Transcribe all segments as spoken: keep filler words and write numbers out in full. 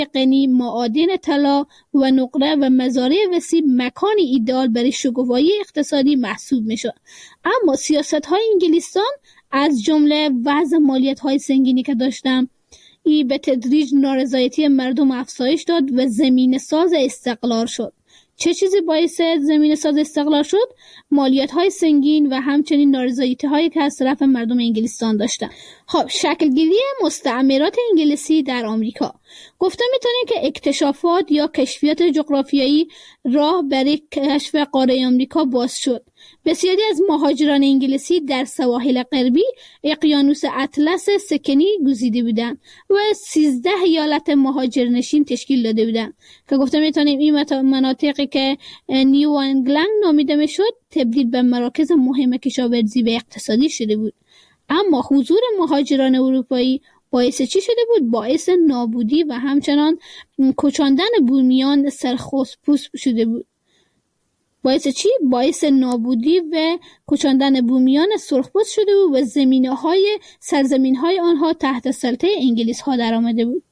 غنی، معادن طلا و نقره و مزارع وسیع مکان ایدئال برای شکوفایی اقتصادی محسوب میشد. اما سیاست‌های انگلستان از جمله وضع مالیات‌های سنگینی که داشتم، ای به تدریج نارضایتی مردم افزایش داد و زمین ساز استقلال شد. چه چیزی باعث زمین ساز استقلال شد؟ مالیات‌های سنگین و همچنین نارضایتی‌هایی که از طرف مردم انگلستان داشتن. خب شکلگیری مستعمرات انگلیسی در آمریکا. گفته میتونیم که اکتشافات یا کشفیات جغرافیایی راه برای کشف قاره آمریکا باز شد. بسیاری از مهاجران انگلیسی در سواحل غربی اقیانوس اطلس سکنی گزیده بودند و سیزده ایالت مهاجرنشین تشکیل داده بودند که گفته میتونیم این مناطقی که نیو انگلند نامیده میشد تبدیل به مراکز مهم کشاورزی و اقتصادی شده بود. اما حضور مهاجران اروپایی باعث چی شده بود؟ باعث نابودی و همچنان کشاندن بومیان سرخپوست شده بود. باعث چی؟ باعث نابودی و کشاندن بومیان سرخپوست شده بود و زمینه‌های سرزمین‌های آنها تحت سلطه انگلیس‌ها در آمده بود.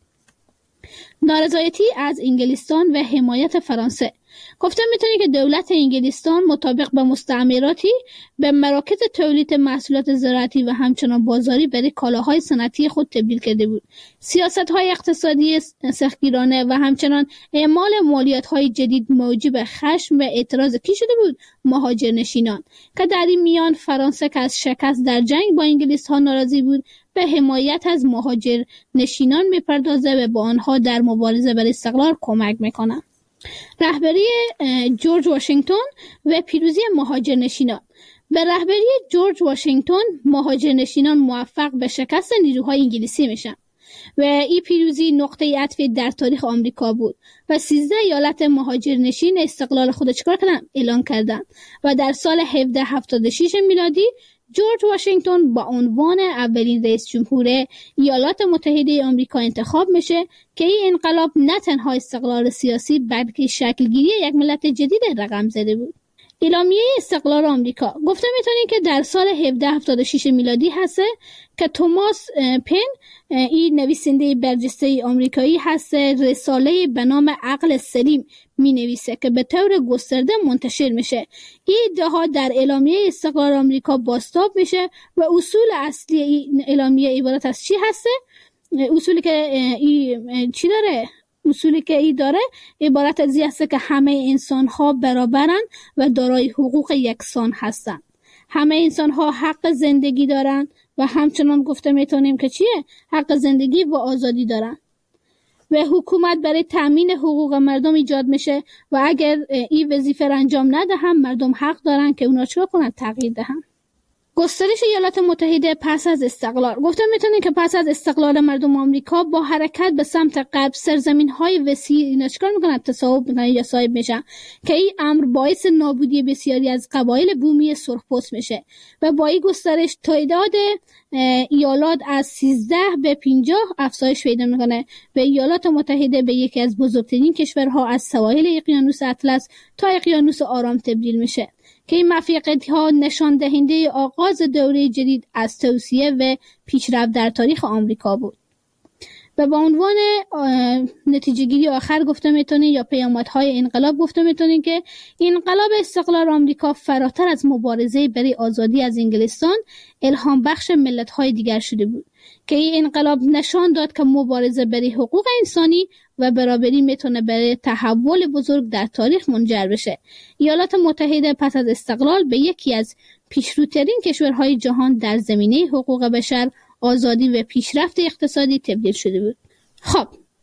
نارضایتی از انگلستان و حمایت فرانسه. گفته میتونی که دولت انگلستان مطابق به مستعمراتی به مراکز تولید محصولات زراعتی و همچنان بازاری برای کالاهای صنعتی خود تبدیل کرده بود. سیاست‌های اقتصادی سختگیرانه و همچنان اعمال مالیات‌های جدید موجب خشم و اعتراض کی شده بود؟ مهاجرنشینان که در این میان فرانسه که از شکست در جنگ با انگلیس‌ها ناراضی بود به حمایت از مهاجرنشینان میپردازه و با آنها در مبارزه برای استقلال کمک میکنه. رهبری جورج واشنگتن و پیروزی مهاجرنشینان. به رهبری جورج واشنگتن مهاجرنشینان موفق به شکست نیروهای انگلیسی میشن و این پیروزی نقطه عطف در تاریخ آمریکا بود و سیزده ایالت مهاجرنشین استقلال خود چیکار کردن؟ اعلان کردند و در سال هفده هفتاد و شش میلادی جورج واشنگتن با عنوان اولین رئیس جمهور ایالات متحده آمریکا انتخاب میشه که این انقلاب نه تنها استقلال سیاسی بلکه شکلگیری یک ملت جدید رقم زده بود. اعلامیه استقلال آمریکا. گفته میتونیم که در سال هفده هفتاد و شش میلادی هسته که توماس پن، این نویسنده برجسته آمریکایی هست، رساله به نام عقل سلیم می نویسه که به طور گسترده منتشر میشه. این ادعاها در اعلامیه استقلال آمریکا بازتاب میشه و اصول اصلی این اعلامیه عبارت از چی هسته؟ اصولی که این چی داره؟ اصولی که ای داره عبارت از این هست که همه انسان ها برابرن و دارای حقوق یکسان هستند. همه انسان ها حق زندگی دارن و همچنان گفته میتونیم که چیه؟ حق زندگی و آزادی دارن و حکومت برای تأمین حقوق مردم ایجاد میشه و اگر این وظیفه را انجام نده هم مردم حق دارن که اونا چیکار کنن؟ تغییر دهن. گسترش ایالات متحده پس از استقلال. گفته میتونه که پس از استقلال مردم آمریکا با حرکت به سمت غرب سرزمین‌های وسیع اینا چیکار میکنن؟ تصاحب میکنن یا صاحب میشن که این امر باعث نابودی بسیاری از قبایل بومی سرخپوست میشه و با این گسترش تعداد ایالات از سیزده به پنجاه افزایش پیدا میکنه و ایالات متحده به یکی از بزرگترین کشورها از سواحل اقیانوس اطلس تا اقیانوس آرام تبدیل میشه که این موفقیت‌ها نشان دهنده آغاز دوره جدید از توسعه و پیشرفت در تاریخ آمریکا بود. و به عنوان نتیجه گیری آخر گفته میتونه یا پیامدهای انقلاب گفته میتونه که انقلاب استقلال آمریکا فراتر از مبارزه برای آزادی از انگلستان الهام بخش ملت‌های دیگر شده بود که این انقلاب نشان داد که مبارزه برای حقوق انسانی و برابری میتونه برای تحول بزرگ در تاریخ منجر بشه. ایالات متحده پس از استقلال به یکی از پیشروترین کشورهای جهان در زمینه حقوق بشر، آزادی و پیشرفت اقتصادی تبدیل شده بود. خب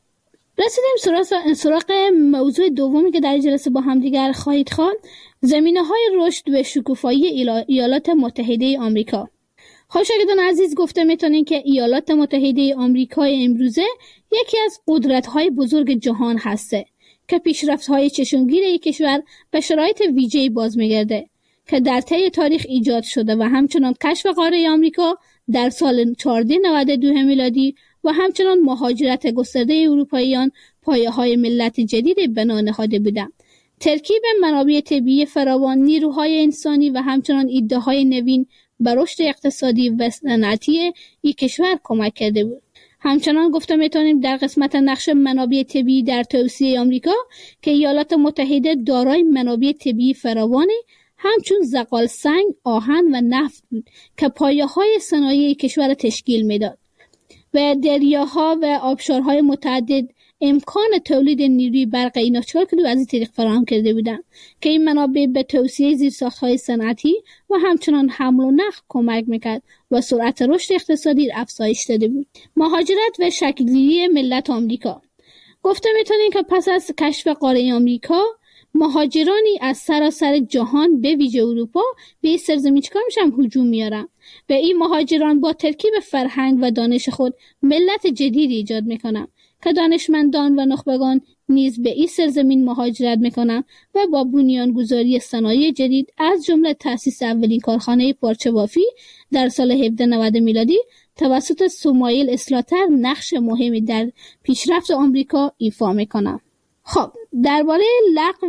رسیدیم سراغ سراغ موضوع دومی که در جلسه با هم دیگر خواهید خواند، زمینه‌های رشد و شکوفایی ایالات متحده آمریکا. خب شاگردان عزیز، گفته میتونین که ایالات متحده آمریکای امروزه یکی از قدرت‌های بزرگ جهان هسته که پیشرفت‌های چشمگیر این کشور به شرایط ویژه‌ای باز می‌گرده که در طی تاریخ ایجاد شده و همچنان کشف قاره آمریکا در سال چهارصد و نود و دو میلادی و همچنان مهاجرت گسترده اروپاییان پایه‌های ملت جدید بنا نهاده بودند. ترکیب منابع طبیعی فراوان، نیروهای انسانی و همچنان ایده‌های نوین به رشد اقتصادی و صنعتی این کشور کمک کرده بود. همچنان گفته میتونیم در قسمت نقش منابع طبیعی در توسعه آمریکا که ایالات متحده دارای منابع طبیعی فراوانی همچون زغال سنگ، آهن و نفت بود که پایه‌های صنایع کشور تشکیل میداد و دریاها و آبشارهای متعدد امکان تولید نیروی برق اینا چهار کیلو از این طریق فراهم کرده بودند که این منابع به توسعه زیرساخت‌های صنعتی و همچنان حمل و نقل کمک میکرد و سرعت رشد اقتصادی افزایش داده بود. مهاجرت و شکل‌گیری ملت آمریکا. گفته میتونیم که پس از کشف قاره آمریکا مهاجرانی از سراسر جهان به ویژه اروپا به این سرزمین چیکار میشن؟ هجوم میارن و این مهاجران با ترکیب فرهنگ و دانش خود ملت جدیدی ایجاد میکنن که دانشمندان و نخبگان نیز به این سرزمین مهاجرت میکنن و با بنیانگذاری صنایع جدید از جمله تأسیس اولین کارخانه پارچه بافی در سال هفده نود میلادی توسط سموئیل اسلاتر نقش مهمی در پیشرفت آمریکا ایفا میکنن. خب درباره لغو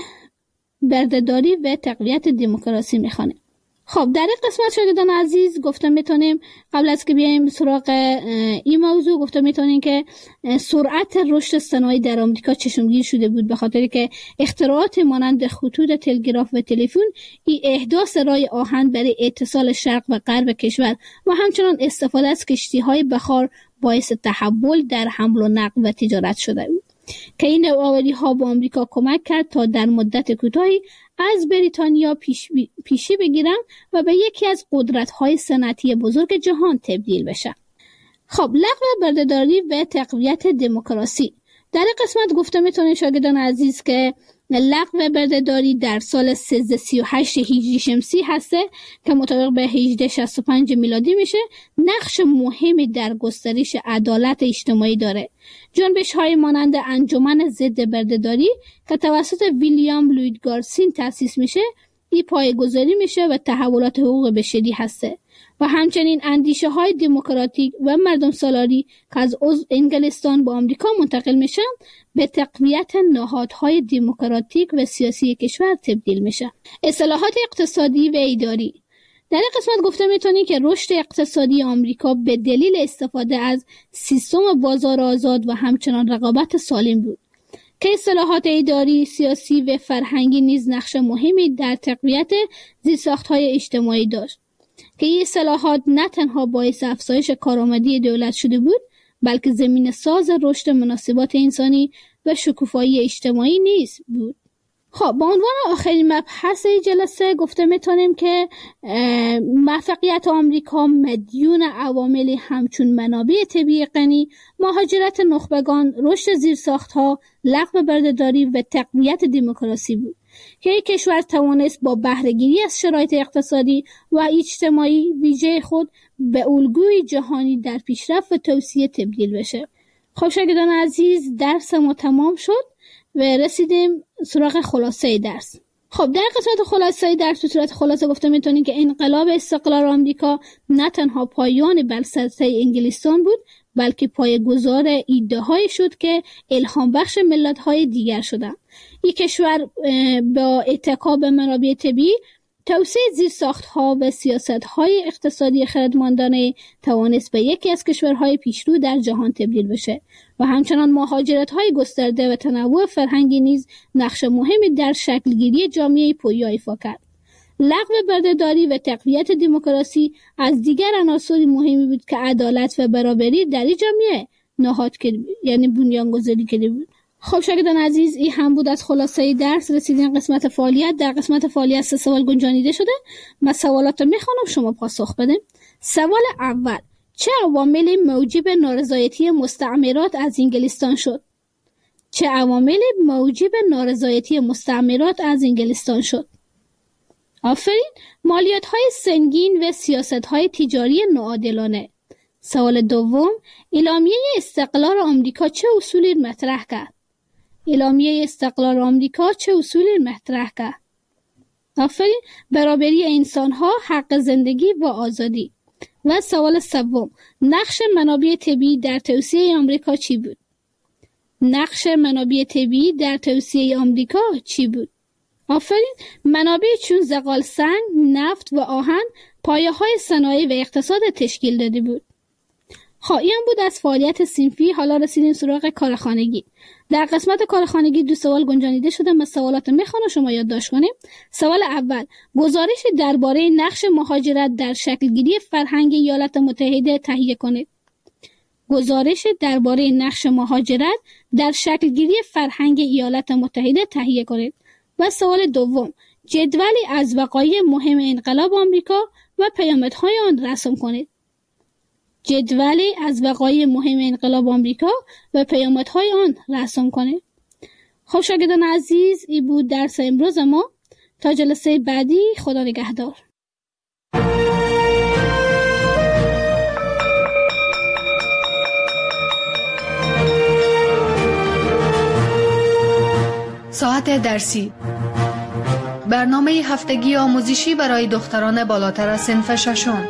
بردهداری و تقویت دموکراسی میخوانیم. خب در این قسمت شاگردان عزیز گفته میتونیم قبل از که بیایم سراغ این موضوع گفته میتونیم که سرعت رشد صنایع در آمریکا چشمگیر شده بود به خاطر که اختراعات مانند خطوط تلگراف و تلفن، ای احداث راه آهن برای اتصال شرق و غرب کشور و همچنان استفاده از کشتی‌های بخار باعث تحول در حمل و نقل و تجارت شده بود که این نوآوری ها به آمریکا کمک کرد تا در مدت کوتاهی از بریتانیا پیش بی... پیشی بگیرن و به یکی از قدرت‌های صنعتی بزرگ جهان تبدیل بشن. خب لغو بردهداری و تقویت دموکراسی. در این قسمت گفته میتونیم شاگردان عزیز که لغو بردهداری در سال سیزده سی و هشت هجری شمسی هسته که مطابق به هجده شصت و پنج میلادی میشه، نقش مهمی در گسترش عدالت اجتماعی داره. جنبش های مانند انجمن ضد بردهداری که توسط ویلیام لوید گارسین تأسیس میشه، این پایه‌گذاری میشه و تحولات حقوق بشری هسته و همچنین اندیشه های دموکراتیک و مردم سالاری که از عضو انگلستان به آمریکا منتقل میشن به تقویت نهادهای دموکراتیک و سیاسی کشور تبدیل میشه. اصلاحات اقتصادی و اداری. در این قسمت گفته میتونی که رشد اقتصادی آمریکا به دلیل استفاده از سیستم بازار آزاد و همچنان رقابت سالم بود که اصلاحات اداری، سیاسی و فرهنگی نیز نقش مهمی در تقویت زیرساخت‌های اجتماعی داشت که این اصلاحات نه تنها باعث افزایش کارآمدی دولت شده بود بلکه زمین ساز رشد مناسبات انسانی و شکوفایی اجتماعی نیز بود. خب با عنوان آخرین مبحث جلسه گفته میتونیم که موفقیت آمریکا مدیون عواملی همچون منابع طبیعی غنی، مهاجرت نخبگان، رشد زیرساخت‌ها، لغو بردهداری و تقویت دموکراسی بود که یک کشور توانست با بهره‌گیری از شرایط اقتصادی و اجتماعی ویژه خود به الگوی جهانی در پیشرفت و توسعه تبدیل بشه. خب شاگردان عزیز درس ما تمام شد و رسیدیم سراغ خلاصه درس. خب در قسمت خلاصه درس به صورت خلاصه گفته میتونیم که انقلاب استقلال آمریکا نه تنها پایان بر سلطه انگلستان بود بلکه پایه‌گذار ایده‌هایی شد که الهام بخش ملت‌های دیگر شدند. این کشور با اتکا به منابع طبیعی، توسعه زیرساخت‌ها و سیاست‌های اقتصادی خردمندانه توانست به یکی از کشورهای پیشرو در جهان تبدیل بشه و همچنان مهاجرت‌های گسترده و تنوع فرهنگی نیز نقش مهمی در شکلگیری جامعه پویا ایفا کرد. لغو بردهداری و تقویت دموکراسی از دیگر عناصر مهمی بود که عدالت و برابری در این جامعه نهاد کرد، یعنی بنیانگذاری کرده بود. خب شاگردان عزیز این هم بود از خلاصه درس. رسیدین قسمت فعالیت. در قسمت فعالیت سه سوال گنجانیده شده. من سوالات رو میخوانم شما پاسخ بدین. سوال اول: چه عواملی موجب نارضایتی مستعمرات از انگلستان شد؟ چه عواملی موجب نارضایتی مستعمرات از انگلستان شد؟ آفرین. مالیات‌های سنگین و سیاست‌های تجاری ناعادلانه. سوال دوم: اعلامیه استقلال آمریکا چه اصولی مطرح کرد؟ اعلامیه استقلال آمریکا چه اصولی مطرح کرد؟ آفرین. برابری انسان‌ها، حق زندگی و آزادی. و سوال سوم: نقش منابع طبیعی در توسعه آمریکا چی بود؟ نقش منابع طبیعی در توسعه آمریکا چی بود؟ آفرین. منابع چون زغال سنگ، نفت و آهن پایه‌های صنایع و اقتصاد تشکیل داده بود. خب این بود از فعالیت صنفی. حالا رسیدیم سراغ کارخانگی. در قسمت کارخانگی دو سوال گنجانیده شده. من سوالات میخوام شما یادداشت کنیم. سوال اول، گزارش درباره نقش مهاجرت در شکلگیری فرهنگ ایالات متحده تهیه کنید. گزارش درباره نقش مهاجرت در شکلگیری فرهنگ ایالات متحده تهیه کنید. و سوال دوم، جدولی از وقایع مهم انقلاب آمریکا و پیامدهای آن رسم کنید. جدولی از وقایع مهم انقلاب آمریکا و پیامدهای آن رسم کنید. خب شاگردان عزیز، این بود درس امروز ما. تا جلسه بعدی، خدا نگهدار. ساعت درسی، برنامه هفتگی آموزشی برای دختران بالاتر از صنف ششم.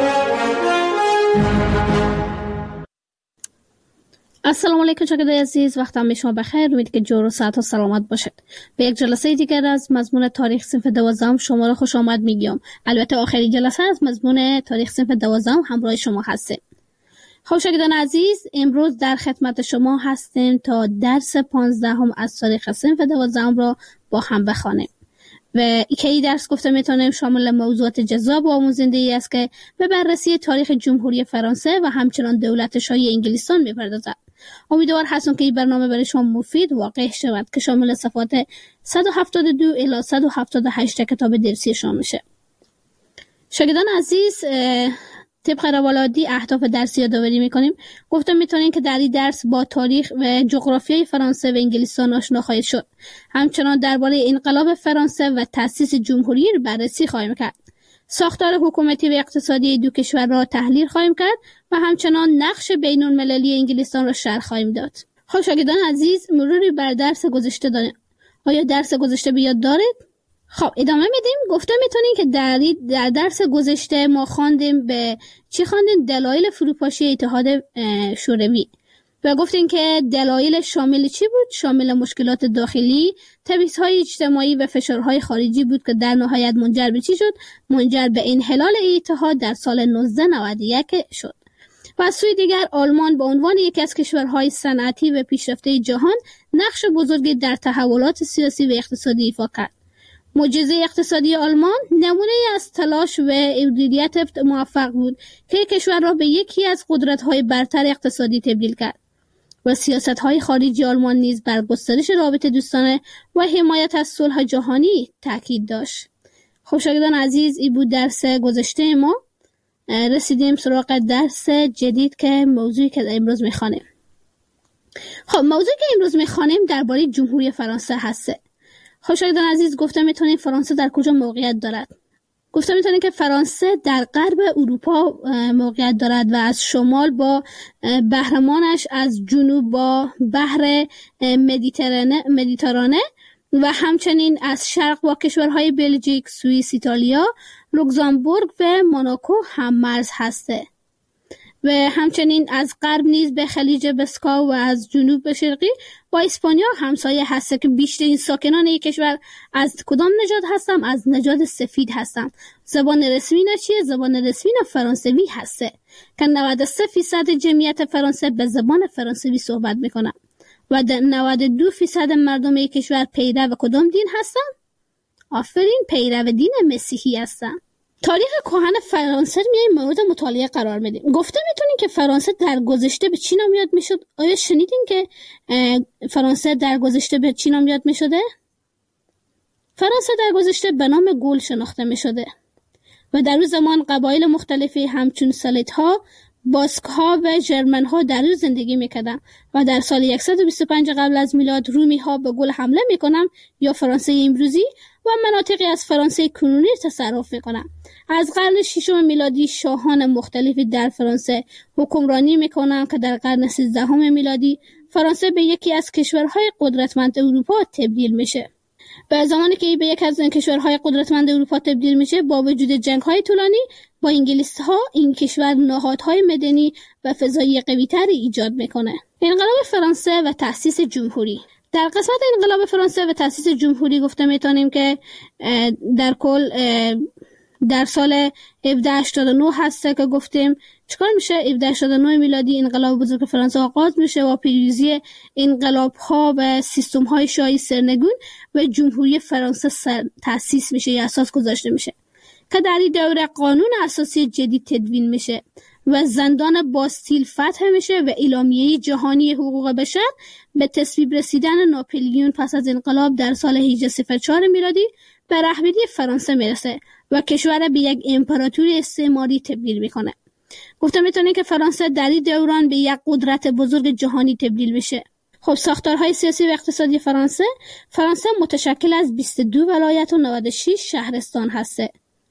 السلام علیکم شاگردان عزیز، وقتم شما بخیر. امید که جور و صحت و سلامت باشید. به یک جلسه دیگر از مضمون تاریخ صنف دوازدهم شما را خوش آمد میگم. البته آخرین جلسه از مضمون تاریخ صنف دوازدهم همراه شما هستیم. خب شاگردان عزیز، امروز در خدمت شما هستیم تا درس پانزدهم از تاریخ صنف دوازدهم را با هم بخوانیم. و که این درس گفته میتونیم شامل موضوعات جذاب و آموزنده‌ای است که به بررسی تاریخ جمهوری فرانسه و همچنان دولت شاهی انگلستان میپردازد. امیدوار هستم که این برنامه برای شما مفید واقع شود که شامل صفحات صد و هفتاد و دو الی صد و هفتاد و هشت کتاب درسی شما میشه. شاگردان عزیز، طبق روال عادی اهداف درسی یادآوری میکنیم. گفتم میتونین که در این درس با تاریخ و جغرافیای فرانسه و انگلستان آشنا خواهید شد. همچنان درباره انقلاب فرانسه و تأسیس جمهوری رو بررسی خواهیم کرد. ساختار حکومتی و اقتصادی دو کشور را تحلیل خواهیم کرد و همچنان نقش بین المللی انگلستان را شرح خواهیم داد. خب شاگردان عزیز، مروری بر درس گذشته داریم. آیا درس گذشته بیاد دارید؟ خب ادامه میدیم. گفته میتونین که در در درس گذشته ما خواندیم به چی خواندیم؟ دلایل فروپاشی اتحاد شوروی. و گفتیم که دلایل شامل چی بود؟ شامل مشکلات داخلی، تبعیض‌های اجتماعی و فشارهای خارجی بود که در نهایت منجر به چی شد؟ منجر به انحلال اتحاد در سال نوزده نود و یک شد. و از سوی دیگر آلمان به عنوان یکی از کشورهای صنعتی و پیشرفته جهان نقش بزرگی در تحولات سیاسی و اقتصادی ایفا کرد. معجزه اقتصادی آلمان نمونه از تلاش و مدیریت موفق بود که کشور را به یکی از قدرت‌های برتر اقتصادی تبدیل کرد. و سیاست‌های خارجی آلمان نیز بر گسترش رابطه دوستانه و حمایت از صلح جهانی تاکید داشت. خب شاگردان عزیز، این بود درس گذشته ما. رسیدیم سراغ درس جدید که موضوعی که امروز می‌خوانیم. خب موضوعی که امروز می‌خوانیم درباره جمهوری فرانسه هست. خب شاگردان عزیز، گفتم میتونین فرانسه در کجا موقعیت دارد؟ گفتم میتونین که فرانسه در غرب اروپا موقعیت دارد و از شمال با بحرمانش، از جنوب با بحر مدیترانه مدیترانه و همچنین از شرق با کشورهای بلژیک، سوئیس، ایتالیا، لوکزامبورگ و موناکو هم مرز هسته. و همچنین از غرب نیز به خلیج بسکا و از جنوب به شرقی با اسپانیا همسایه هسته که بیشترین ساکنان یک کشور از کدام نژاد هستن؟ از نژاد سفید هستن. زبان رسمی نه چیه؟ زبان رسمی نه فرانسوی هسته که نود و سه درصد جمعیت فرانسه به زبان فرانسوی صحبت میکنن و نود و دو درصد مردم یک کشور پیرو و کدام دین هستن؟ آفرین، پیرو دین مسیحی هستن. تاریخ کهن فرانسه رو میایم مورد مطالعه قرار میدیم. گفته میتونین که فرانسه در گذشته به چی نام یاد میشد؟ آیا شنیدین که فرانسه در گذشته به چی نام یاد میشده؟ فرانسه در گذشته به نام گول شناخته میشده و در اون زمان قبایل مختلفی همچون سلیت‌ها، باسک‌ها و ژرمن‌ها در اون زندگی میکردن و در سال صد و بیست و پنج قبل از میلاد رومی‌ها به گول حمله میکنن یا فرانسه امروزی و مناطقی از فرانسه کنونی تصرف میکنن. از قرن ششم میلادی شاهان مختلفی در فرانسه حکمرانی میکنن که در قرن سیزدهم میلادی فرانسه به یکی از کشورهای قدرتمند اروپا تبدیل میشه. و زمانی که به یک از کشورهای قدرتمند اروپا تبدیل میشه، با وجود جنگ‌های طولانی با انگلیس‌ها، این کشور نهادهای مدنی و فضایی قوی‌تری ایجاد میکنه. انقلاب فرانسه و تأسیس جمهوری. در قسمت انقلاب فرانسه و تأسیس جمهوری گفته میتونیم که در کل در سال هفده هشتاد و نه هسته که گفتیم چیکار میشه؟ هفده هشتاد و نه میلادی انقلاب بزرگ فرانسه آغاز میشه و پیروزی انقلاب‌ها و سیستم‌های شاهی سرنگون و جمهوری فرانسه سر تأسیس میشه یا اساس گذاشته میشه که در این دوره قانون اساسی جدید تدوین میشه و زندان باستیل فتح میشه و اعلامیه جهانی حقوق بشر به تصویب رسیدن ناپلیون پس از انقلاب در سال هجده صفر چهار میلادی به رهبری فرانسه میرسه و کشور به یک امپراتوری استعماری تبدیل میکنه. گفته میتونه که فرانسه در این دوران به یک قدرت بزرگ جهانی تبدیل بشه. خب ساختارهای سیاسی و اقتصادی فرانسه فرانسه متشکل از بیست و دو ولایت و نود و شش شهرستان هسته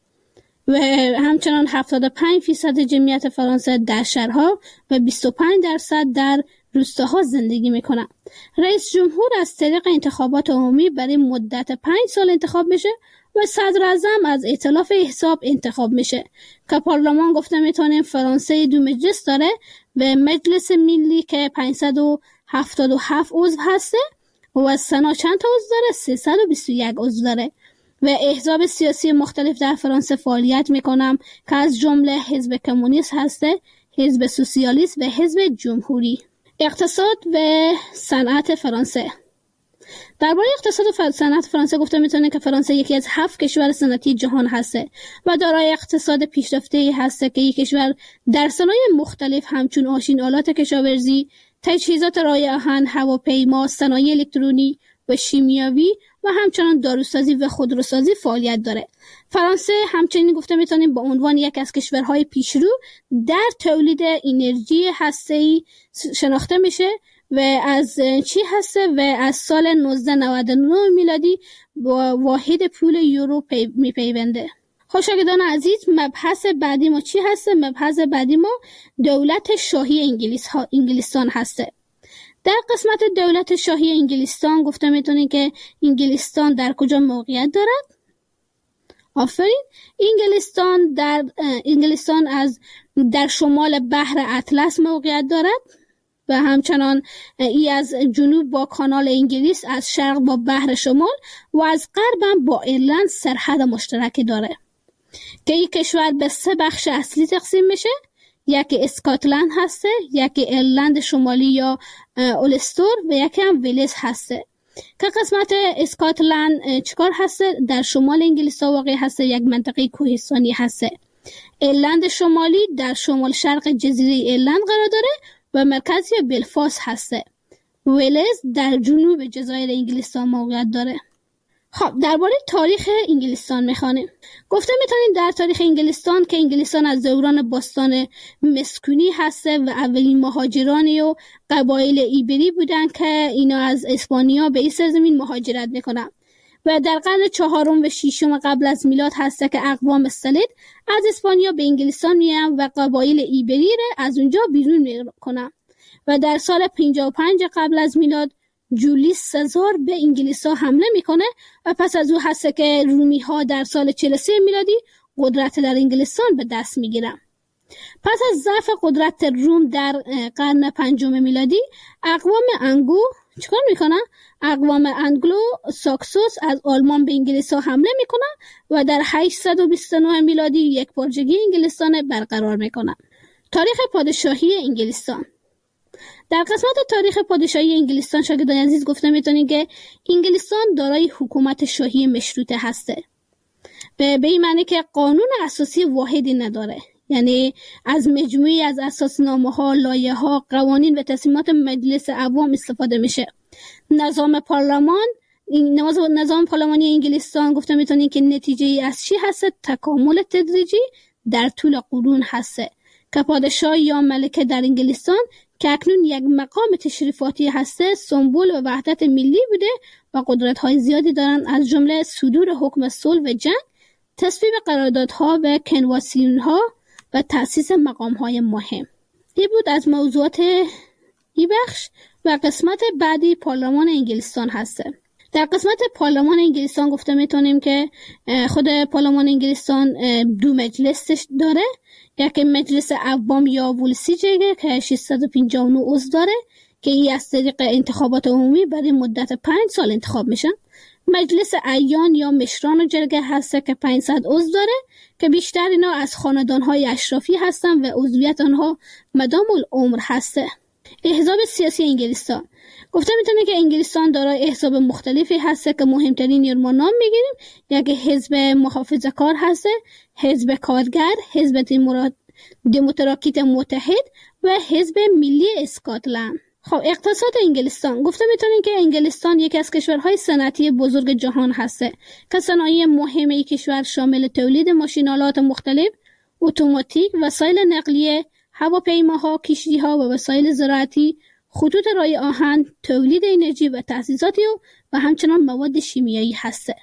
و همچنان هفتاد و پنج درصد جمعیت فرانسه در شهرها و بیست و پنج درصد در روستاها زندگی میکنن. رئیس جمهور از طریق انتخابات عمومی برای مدت پنج سال انتخاب میشه و صدر اعظم از ائتلاف احزاب انتخاب میشه که پارلمان گفته میتونیم فرانسه دو مجلس داره و مجلس ملی که پانصد و هفتاد و هفت عضو هسته و سنا چند تا عضو داره؟ سیصد و بیست و یک عضو داره و احزاب سیاسی مختلف در فرانسه فعالیت میکنم که از جمله حزب کمونیست هسته، حزب سوسیالیست و حزب جمهوری. اقتصاد و صنعت فرانسه. درباره اقتصاد و صنعت فرانسه گفته میتونه که فرانسه یکی از هفت کشور صنعتی جهان هسته و دارای اقتصاد پیشرفته هسته که یک کشور در صنایع مختلف همچون ماشین آلات کشاورزی، تجهیزات رای آهن، هواپیما، صنایع الکترونی و شیمیایی و همچنان داروسازی و خودروسازی فعالیت داره. فرانسه همچنین گفته میتونیم به عنوان یک از کشورهای پیشرو در تولید انرژی هسته‌ای شناخته میشه و از چی هسته و از سال نوزده نود و نه میلادی با واحد پول یورو پی میپیونده. خوشاگدان عزیز، مبحث بعدی ما چی هسته؟ مبحث بعدی ما دولت شاهی انگلیس ها انگلستان هسته. در قسمت دولت شاهی انگلستان گفته میتونیم که انگلستان در کجا موقعیت دارد؟ آفرین. انگلستان در انگلستان از در شمال بحر اطلس موقعیت دارد و همچنان ای از جنوب با کانال انگلیس، از شرق با بحر شمال و از غرب با ایرلند سرحد مشترک داره که این کشور به سه بخش اصلی تقسیم میشه. یکی اسکاتلند هسته، یکی ایرلند شمالی یا اولستور و یکی هم ویلز هسته که قسمت اسکاتلند چیکار هسته؟ در شمال انگلیس واقع هسته، یک منطقه کوهستانی هسته. ایرلند شمالی در شمال شرق جزیره ایرلند قرار داره و مرکزی بلفاست هسته. ویلز در جنوب جزایر انگلستان موقعیت داره. خب درباره تاریخ انگلستان میخوانیم. گفته میتونیم در تاریخ انگلستان که انگلستان از دوران باستان مسکونی هسته و اولین مهاجرانی و قبایل ایبری بودن که اینا از اسپانیا به این سرزمین مهاجرت میکنن و در قرن چهارم و ششم قبل از میلاد هسته که اقوام سلید از اسپانیا به انگلستان میان و قبایل ایبری را از اونجا بیرون میکنن و در سال پنجاه و پنج قبل از میلاد جولیوس سزار به انگلیس ها حمله میکنه و پس از او هسته که رومی ها در سال چهل و سه میلادی قدرت در انگلستان به دست میگیرن. پس از ضعف قدرت روم در قرن پنجم میلادی اقوام انگو چیکار میکنن؟ اقوام انگلو ساکسوس از آلمان به انگلیس ها حمله میکنن و در هشتصد و بیست و نه میلادی یک پارچگی انگلستان برقرار میکنن. تاریخ پادشاهی انگلستان. در قسمت تاریخ پادشاهی انگلستان شاگردان عزیز گفته میتونیم که انگلستان دارای حکومت شاهی مشروطه هسته. به این معنی که قانون اساسی واحدی نداره، یعنی از مجموعی از اساسنامه ها، لایحه ها، قوانین و تصمیمات مجلس عوام استفاده میشه. نظام پارلمان نظام پارلمانی انگلستان گفته میتونیم که نتیجه ای از چی هسته؟ تکامل تدریجی در طول قرون هسته که پادشاه یا ملکه در انگلستان که اکنون یک مقام تشریفاتی هسته سمبل و وحدت ملی بوده و قدرت‌های زیادی دارن، از جمله صدور حکم صلح و جنگ، تصویب قراردادها و کنوانسیون‌ها و تأسیس مقام‌های مهم. این بود از موضوعات این بخش و قسمت بعدی پارلمان انگلستان هسته. در قسمت پارلمان انگلستان گفته میتونیم که خود پارلمان انگلستان دو مجلس داره، یکی مجلس عوام یا ولسیجه که ششصد و پنجاه و نه عضو داره که ای از طریق انتخابات عمومی برای مدت پنج سال انتخاب میشن. مجلس اعیان یا مشران جرگه هسته که پانصد عضو داره که بیشتر اینا از خاندان‌های اشرافی هستن و عضویت آنها مدام العمر هسته. احزاب سیاسی انگلستان گفته میتونه که انگلستان دارای احزاب مختلفی هسته که مهمترین رو ما نام میگیریم. یک حزب محافظه‌کار هسته، حزب کارگر، حزب دموکراتیک متحد و حزب ملی اسکاتلند. خب اقتصاد انگلستان گفته میتونیم که انگلستان یکی از کشورهای صنعتی بزرگ جهان هسته که صنایع مهم این کشور شامل تولید ماشین‌آلات مختلف، اتوماتیک، وسایل نقلیه، هواپیماها، کشتی‌ها و وسایل زراعتی، خطوط رای آهن، تولید انرژی و تاسیساتی و, و همچنان مواد شیمیایی هسته.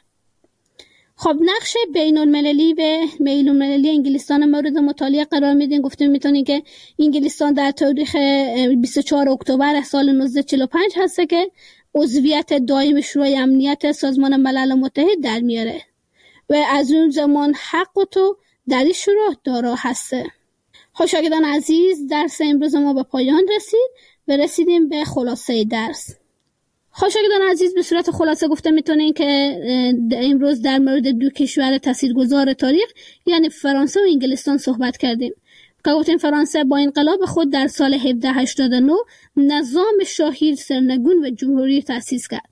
خب نقش بین المللی و بین المللی انگلستان مورد مطالعه قرار میدین. گفته میتونین که انگلستان در تاریخ بیست و چهارم اکتبر سال نوزده چهل و پنج هسته که عضویت دائم شورای امنیت سازمان ملل متحد در میاره و از اون زمان حق و تو در این شورا دارا هسته. شاگردان عزیز، درس امروز ما به پایان رسید و رسیدیم به خلاصه درس. شاگردان عزیز، به صورت خلاصه گفته میتونین که امروز در مورد دو کشور تاثیرگذار تاریخ یعنی فرانسه و انگلستان صحبت کردیم که گفتیم فرانسه با انقلاب خود در سال هفده هشتاد و نه نظام شاهی سرنگون و جمهوری تأسیس کرد.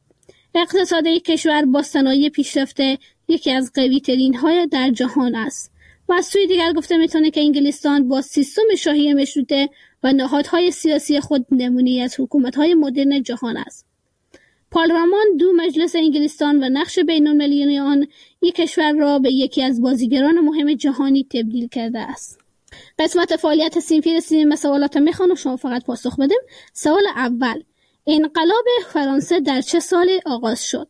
اقتصاد کشور با صنایع پیشرفته یکی از قوی ترین های در جهان است و از سوی دیگر گفته میتونه که انگلستان با سیستم شاهی مشروطه و نهادهای سیاسی خود نمونه‌ای از حکومت‌های مدرن جهان است. پارلمان دو مجلس انگلستان و نقش بین‌المللی آن یک کشور را به یکی از بازیگران مهم جهانی تبدیل کرده است. قسمت فعالیت صنفی رسیدیم به سوالات میخوام شما فقط پاسخ بدیم. سوال اول: انقلاب فرانسه در چه سالی آغاز شد؟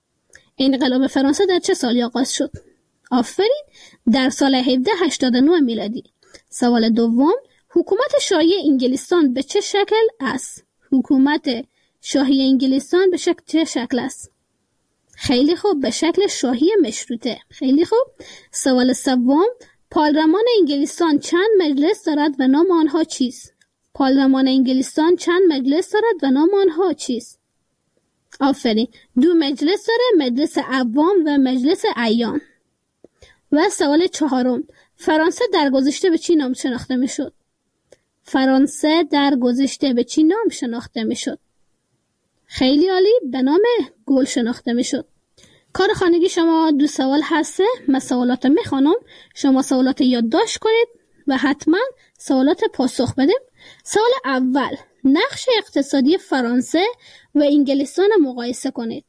انقلاب فرانسه در چه سالی آغاز شد؟ آفرین، در سال هفده هشتاد و نه میلادی. سوال دوم: حکومت شاهی انگلستان به چه شکل است؟ حکومت شاهی انگلستان به شکل چه شکل است؟ خیلی خوب، به شکل شاهی مشروطه. خیلی خوب. سوال سوم: پارلمان انگلستان چند مجلس دارد و نام آنها چیست؟ پارلمان انگلستان چند مجلس دارد و نام آنها چیست؟ آفرین، دو مجلس داره، مجلس عوام و مجلس اعیان. و سوال چهارم: فرانسه در گذشته به چی نام شناخته می شد؟ فرانسه در گذشته به چی نام شناخته می شد؟ خیلی عالی، به نام گل شناخته می شد. کار خانگی شما دو سوال هسته. من سوالات می خوانم، شما سوالات یادداشت کنید و حتما سوالات پاسخ بدیم. سوال اول: نقش اقتصادی فرانسه و انگلستان مقایسه کنید.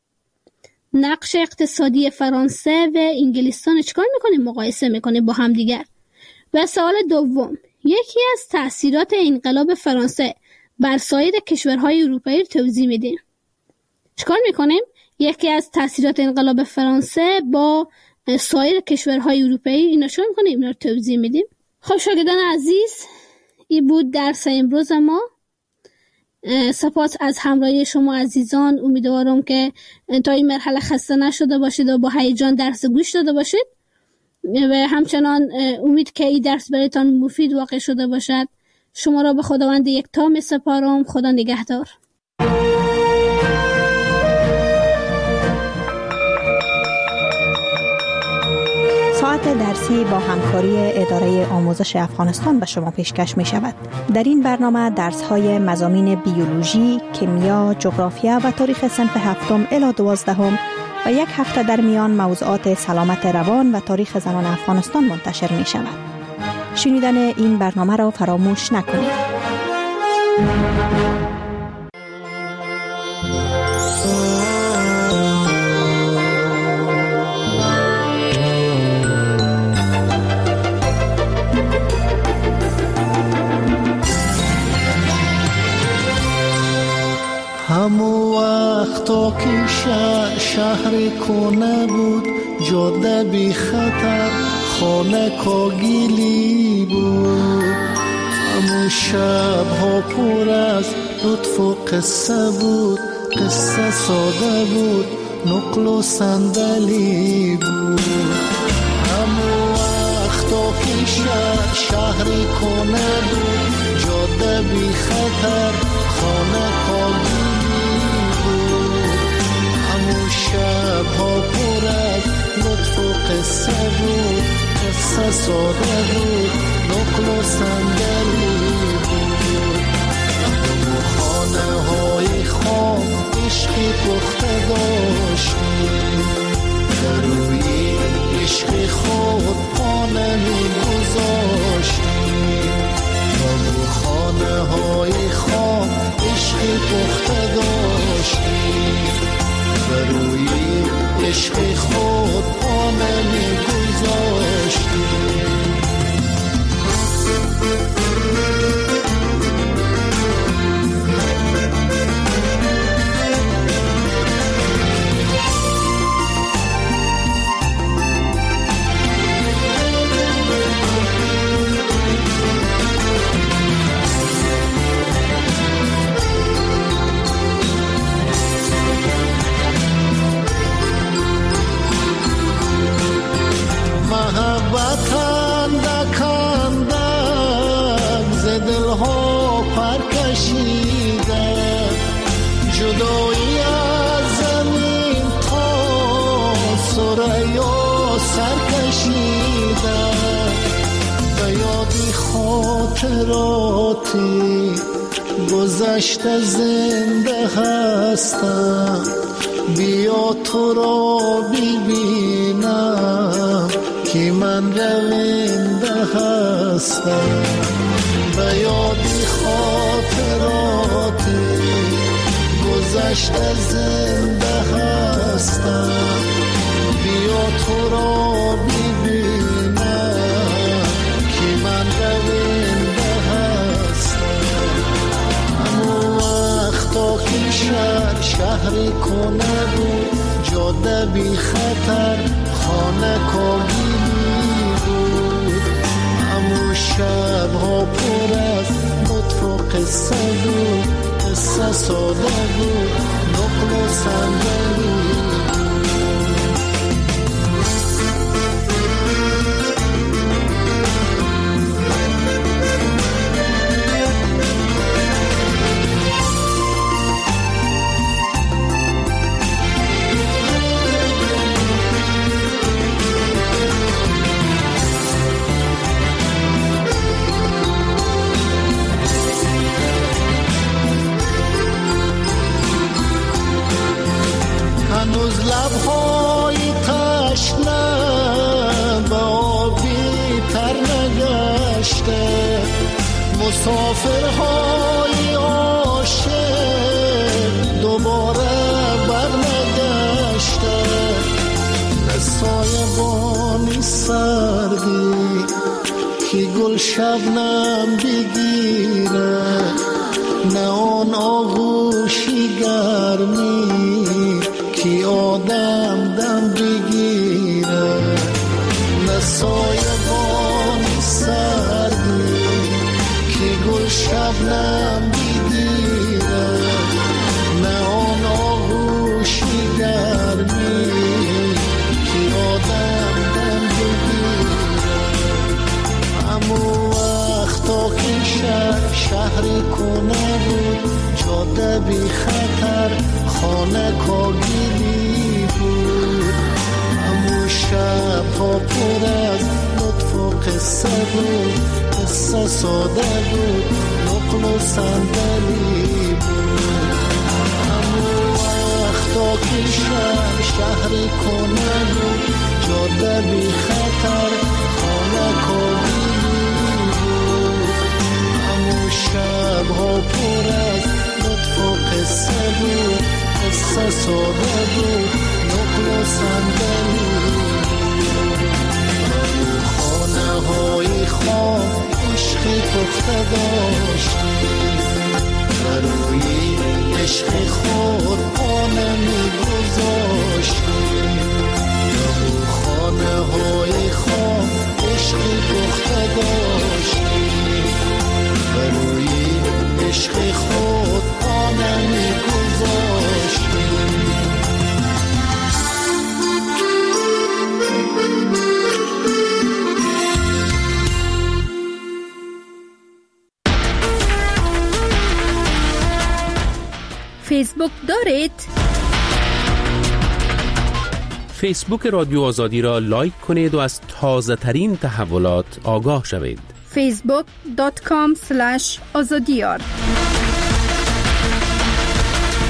نقش اقتصادی فرانسه و انگلستان چیکار میکنیم؟ مقایسه میکنیم با هم دیگر. و سوال دوم: یکی از تأثیرات انقلاب فرانسه بر سایر کشورهای اروپایی توضیح میدیم. چیکار میکنیم؟ یکی از تأثیرات انقلاب فرانسه با سایر کشورهای اروپایی اینا چیکار میکنیم؟ اینا رو توضیح میدیم. خب شاگردان عزیز، این بود درس امروز ما. سپاس از همراهی شما عزیزان. امیدوارم که تا این مرحله خسته نشده باشید و با هیجان درس گوش داده باشید و همچنان امید که این درس برایتان مفید واقع شده باشد. شما را به خداوند یکتا می سپارم. خدا نگهدار. ساعت درسی با همکاری اداره آموزش افغانستان به شما پیشکش می شود. در این برنامه درس های مضامین بیولوژی، کیمیا، جغرافیا و تاریخ صنف هفتم الی دوازدهم و یک هفته در میان موضوعات سلامت روان و تاریخ زنان افغانستان منتشر می شود. شنیدن این برنامه را فراموش نکنید. همو وقتا که شهر, شهر کنه بود، جاده بی خطر، خانه کاگیلی بود. همو شب ها پر از لطف و قصه بود، قصه ساده بود، نقل و صندلی بود. همو وقتا که شهر, شهر کنه بود، جاده بی خطر، خانه کاگیلی بود. همو شب قصه بود، قصه ساده بود، نقل و صندلی بود. و خانه های خام عشقی پخته داشتیم، در روی عشق خود پا نمی گذاشتیم. و خانه های خام عشقی پخته داشتیم، در روی عشق خود پا نمی گذاشتیم. جدایی از زمین تا ثریا سر کشیده، به یادی خاطراتی گذشته زنده هستم. بیا تو را ببینم که من رونده هستم. به یادی خاطراتی گذشته زنده هستم. بیا تو را ببینم که من رونده هستم. همون وقتا که شهر شهری کنه بود، جاده بی خطر خانه کاگیلی بود. همون شبها پر از لطف و قصه بود، قصه ساده بود، نقل و صندلی. هنوز لبهای تشنه به آبی تر نگشته، مسافرهای عاشق دوباره بر نگشته. نه سایبانی سردی که گل شبنم بگیره، نه آن آغوشی گرمی که آدم دم بگیره. نه سایبانی سردی که گل شبنم بگیره، نه آن آغوشی گرمی که آدم دم بگیره. همون وقتا که شهر شهری کنه بود، جاده بی خطر خانه کاگیلی بود. همون شبها پر از لطف و قصه بود، قصه ساده بود، نقل و صندلی بود. همون وقتا که شهر شهری کنه بود، جاده بی خطر خانه کاگیلی بود. همون شبها پر از لطف و قصه بود، قصه ساده بود، نقل و صندلی. خانه های خام عشقی پخته داشتیم، در روی عشق خود پا نمی گذاشتیم. خانه های خام عشقی پخته داشتیم، در روی عشق خود پا نمی گذاشتیم. فیسبوک دارید؟ فیسبوک رادیو آزادی را لایک کنید و از تازه ترین تحولات آگاه شوید. فیسبوک دات کام اسلش آزادیار